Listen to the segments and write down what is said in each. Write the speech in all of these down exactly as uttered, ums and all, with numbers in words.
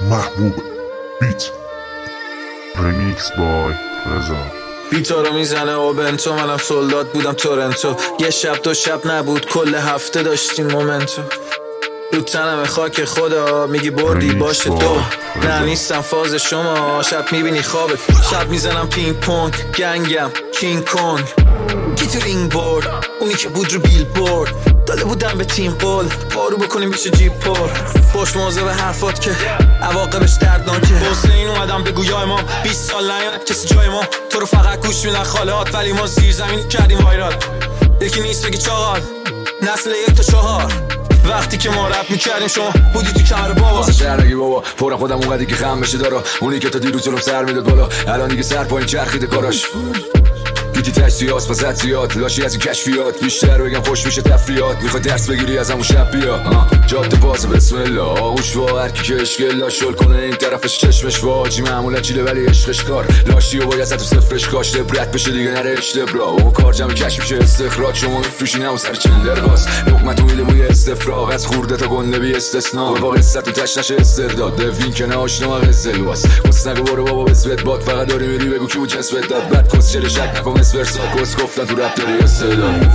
محبوب بیت ریمیکس بای رضا. بیتا رو میزنه و بنتو، منم سولداد بودم تورنتو. یه شب دو شب نبود، کل هفته داشتیم مومنتو. رو تنم خاک خدا، میگی بردی باشه دو. نه نیستم فاز شما، شب میبینی خوابت. شب میزنم پینگ پونگ، گنگم کینگ کونگ. کی تو رینگ بورد، اونی که بود رو بیل بورد. داده بودم به تیم قول، بارو بکنیم بشه جیب پر. پشت موزه به حرفات که عواقبش دردناکه. حسین اومدم بگو یا امام، بیست سال نیاد کسی جای ما. تو رو فقط گوش میدن خالهات، ولی ما زیر زمین کردیم وایرال. یکی نیست بگی چاقال، نسل یک تا چهار. وقتی که ما رپ میکردیم شما بودی تو کمر بابا. واسه شهر نگی بابا، پورم خودم اونقدی که خم بشه دارا. اونی که تا دیروز جلوم سر میداد بالا، الان دیگه سر پایین چرخیده کاراش. گیتی تشتیات فزد زیاد، لاشی از این کشفیات. بیشتر بگم خوش میشه تفریات. میخوای درس بگیری از همون شب بیا. جاده باز بسم الله، آغوش وا هرکی که اشکل شل کنه این طرفش چشمش واجی. معمولا چیله ولی عشقش کار لاشی و باید تو صفرش کاشته برد بشه دیگه نره اشتبرا. اون کار جمع کش میشه استخراج، شما میفروشین همون سر چندر باز. لقمتو میده موی استفراغ، از خورده تا گنده بی استثنا. با قصت و تش نشه استرداد، دوین که ناشنا و غزل واس. واسه نگو برو بابا بسوت باد، فقط داری میری بگو کی بود جسوت داد. بعد کس چله شک نکن اسورسا، کس گفتن تو رپ داری استعداد.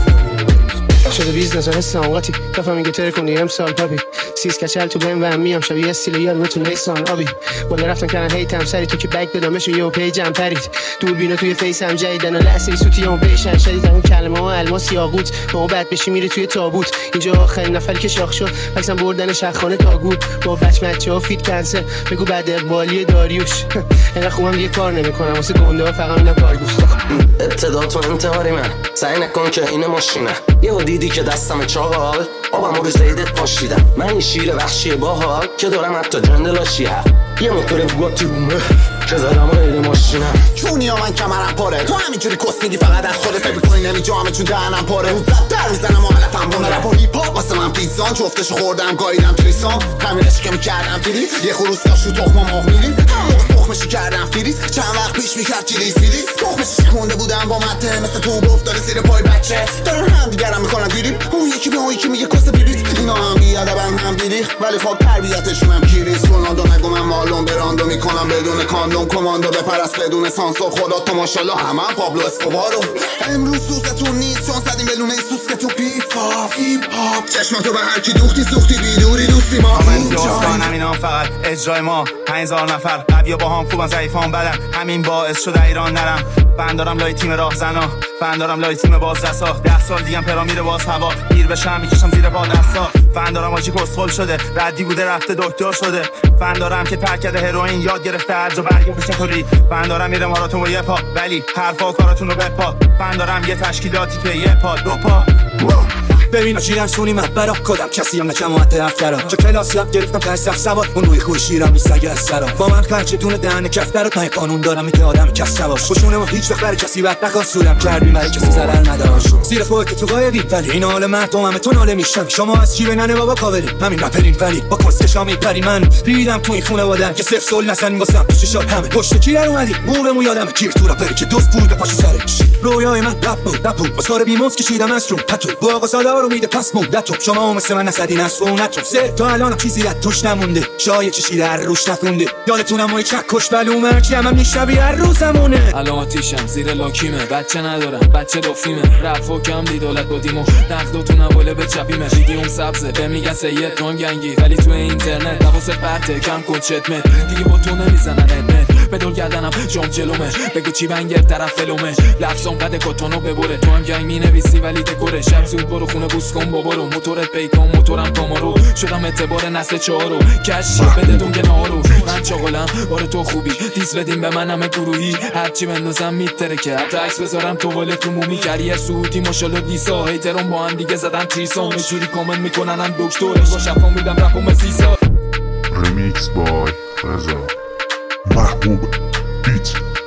شده بیزنس و حس آنقاتی کفم این گتر کنی امسال پاپی. سیز کچل تو بهم و هم میام شبیه استیل یاد تو نیسان آبی. بالا رفتن کردن هیتم سری تو که بک بدامش و یه پیجم پرید. دور بینو توی فیس هم جدیدن و لحظه سوتی هم پیشن شدید. اون کلمه ها الماس یاقوت با بعد بشی میره توی تابوت. اینجا آخرین نفری که شاخ شد مثلا بردن شخانه تاگوت. با بچ مچه ها فیت کنسه بگو بعد اقبالی داریوش. اینقدر خوبم دیگه کار نمیکنم واسه گنده ها، فقط اینا کار گوشت. ابتدا تو انتحاری من سعی نکن که این ماشینه. یه دیدی که دستم چاقال آبم رو زیدت پاشیدم. من این شیر وحشی باحال که دارم حتی جندلاشی هست. یه موتور بوگاتی رومه که زدم غیر ماشینم. چونی ها من کمرم پاره، تو همینجوری کس میگی فقط از خودت فکر کنی نمیجا همه چون دهنم پاره. رو زد در میزنم و حالتم بونه رپ و هیپ هاپ واسه من پیزان. جفتشو خوردم گاییدم تریسان، همینش که میکردم فیلی. یه خروس داشت رو تخم ماه میرید، تخمشی کردم فریز. چند وقت پیش میکرد چیلیز فیلیز. تخمشی شکونده بودم با مته مثل تو افتاده زیر پای بچه. دارن هم دیگرم میکنن دیریب، اون یکی به اون یکی میگه کس بیریت. اینا هم بیادبن هم بیریخ ولی خب تربیتشون هم کیریز. رونالدو نگو من مالون براندو میکنم بدون کاندوم. کماندو بپرست بدون سانسور، خدا تو ماشالله همه هم پابلو اسکوبارو. امروز سوزتون نیست چون زدیم به لونه سوز که تو پیپ هاپ هیپ هاپ. چشماتو به هر کی دوختی سوختی بیدوری دوستی ما اینجا اینا فقط اجرای ما پنج هزار نفر قوی با هم خوبن ضعیفان بدن. همین باعث شده ایران نرم. فن دارم لای تیم راهزنا، فن دارم لای تیم بازرسا. ده سال دیگه پرا میره باز هوا، گیر بشم میکشم زیر پا دستا. فن دارم آجی کسخل شده، ردی بوده رفته دکتر شده. فن دارم که ترک کرده هروئین، یاد گرفته هر جا برگه بشه طوری. فن دارم میره ماراتون با یه پا، ولی حرفا و کاراتون رو بپا. فن دارم یه تشکیلاتی که یه پا دو پا. ببین چیرم سونی من برا کدم کسی هم نجماعت افترا. چه کلاس یاد گرفتم تا صف سوار اون روی خوشیرم میسگه از سرا. با من خرچه دونه دهن کفتر و تای قانون دارم میگه آدم کس سوار. خوشونه و هیچ وقت برای کسی بد نخواست سودم کردی برای کسی ضرر نداشت. زیر خودت تو قایدی ولی این حال مردمم تو ناله میشم. شما از چی بننه بابا کاوری همین رپرین ولی با کسکشا میپری. من ریدم تو این خونه وادم که صفر سول نسن واسم تو چشات همه پشت کی در اومدی مورمو یادم کیر تو رپری که دوست بود پاش سرش. رویای من رپ بود رپ بود واسه بیموس کشیدم از رو پتو با قصادا رو میده پس مودتو. شما مثل من نسدین از سونتو سه تا الان چیزی رد توش نمونده. شای چشی در روش نخونده. یادتونم ما یک کش بلوم هرچی هم میشنوی هر روزمونه. علاماتیشم زیر لاکیمه، بچه ندارم بچه دافیمه. رفت و کم دی دولت بادیمو نقداتون اوله به چپیمه. ویدیوم سبزه به میگن سید تون گنگی، ولی تو اینترنت حواست پرته کم کن چتمه. دیگه با تو نمیزنن ادمت به دور گردنم جام جلومه. بگو چی بنگر طرف فلومه. لفظام قد کتونو ببره. تو هم گنگ مینویسی ولی دکوره. شب زود برو خونه بوس کن بابا رو. موتورت پیکان موتورم کامارو. شدم اعتبار نسل چهارو. کشی بده دونگ نهارو. من چاقلم باره تو خوبی دیس بدیم به من همه گروهی. هرچی بندازم میترکه حتی عکس بذارم تو وله تو مومی. کریر سعودی ماشالله دیسا. هیترون با هم دیگه زدن تریسا. مشوری کامل میکنن هم دکترش با شفا میدم رپوم سیسا. ریمیکس بای رضا. محبوب بیت